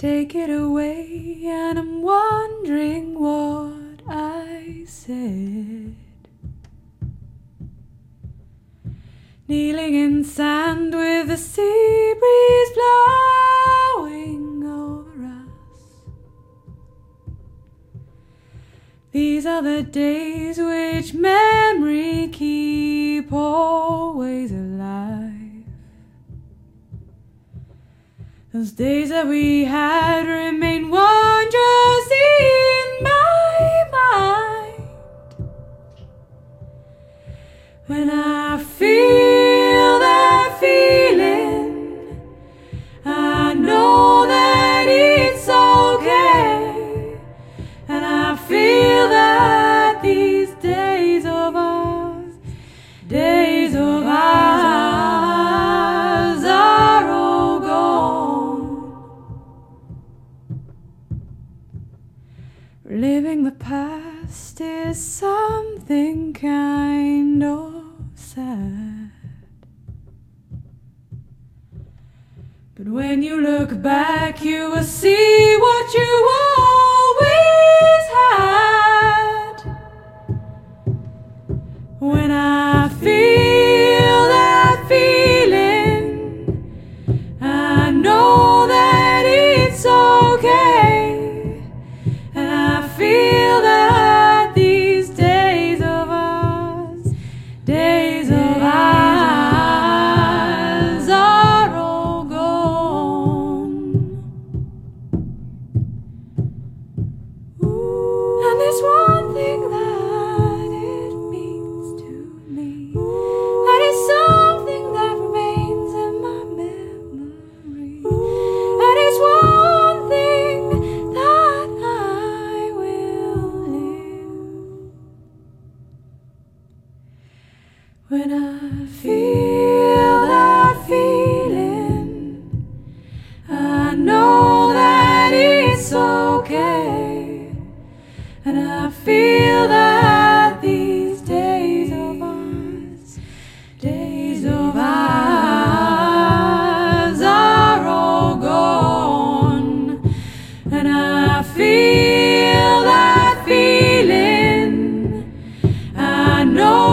take it away, and I'm wondering what I said. Kneeling in sand with the sea breeze blowing over us. These are the days which memory keep always alive. Those days that we had remain wondrous in my mind. When I feel that feeling, I know that it's okay. And I feel that these days of ours, days of ours are all gone. Reliving the past is something kind of sad. But when you look back, you will see what you always had. When I feel that feeling, I know that it's okay. And I feel that these days of ours, days of ours are all gone. And there's one thing that it means to me, that is something that remains in my memory. That is one thing that I will live. When I feel that feeling, I know that it's okay. And I feel that these days of ours, days of ours are all gone. And I feel that feeling, I know